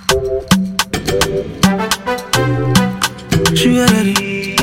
Sugar daddy.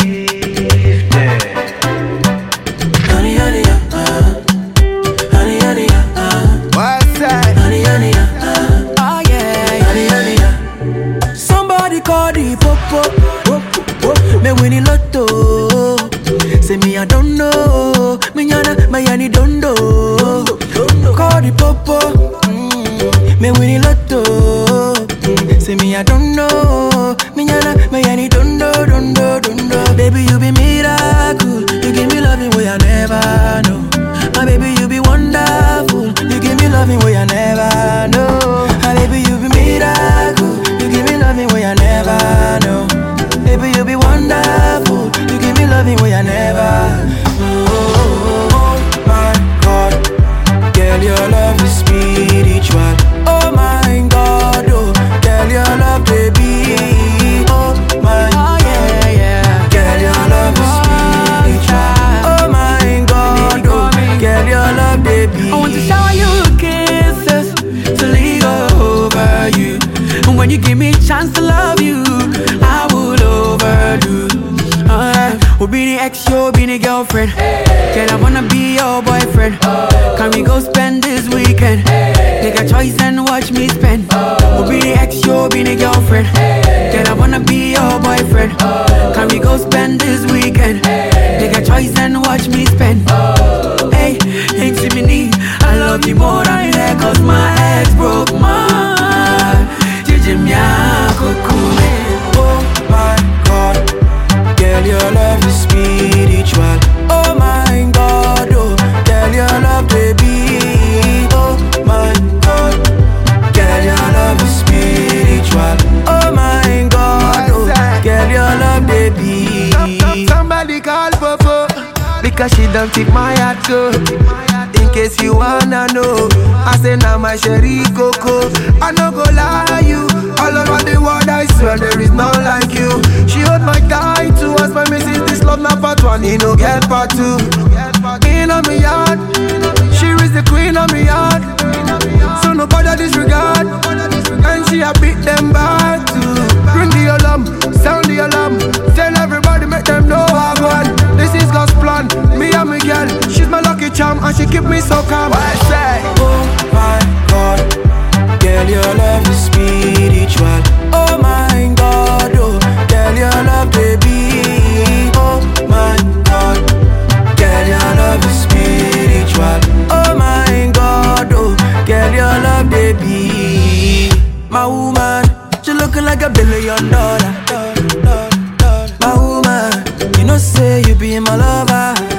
Honey, honey, honey, honey, What's that? honey, honey, oh yeah, honey, honey, somebody call the popo, me winning lotto. Say me I don't know, me yana, my yani don't know. Call the popo, me winning lotto. Say me I don't know, me yana, my yani don't know, don't know, don't know. Baby you be miracle, you give me loving way I never know. My baby you be wonderful, you give me loving way I never know. My baby you be miracle, you give me loving way I never know. Baby you be wonderful, you give me loving way I never. Oh my God, girl your love is spiritual. Oh my God, oh girl your love baby. Oh my, oh yeah yeah, girl your love is spiritual. Oh my God, oh girl your love baby. I want to shower you with kisses to lean over you, and when you give me a chance to love you, I would overdo. We'll be the ex, you'll be the girlfriend. Girl, I wanna be your boyfriend. Can we go spend this weekend? Take a choice and watch me spend. We'll be the ex, you'll be the girlfriend. Girl, I wanna be your boyfriend. Can we go spend this weekend? Take a choice and watch me spend. Hey, ain't see me need. I love you more than that, cause my ex broke my heart. Oh my God, girl, your love is spiritual. Oh my God, oh, girl, your love, baby. Oh my God, girl, your love is spiritual. Oh my God, oh, girl, your love, baby. Somebody call Popo, because she don't take my heart go. In case you wanna know, I say now my sherry coco. I no go lie you, all over the world I swear there is none like you. She hold my tight to us, my missus, this love not part one, he no get part two. In on me yard, she is the queen of me yard. So nobody disregard, and she a beat them back too. Bring the alarm, sound the alarm, tell everybody make them know I won. This is God's plan, me and my girl, she's my lucky charm and she keep me so calm. I say, oh my God, girl, your love is spiritual. Oh my God, oh, girl, your love, baby. Oh my God, girl, your love is spiritual. Oh my God, oh, girl, your love, baby. My woman, she looking like $1 billion. My woman, you know say you be my lover.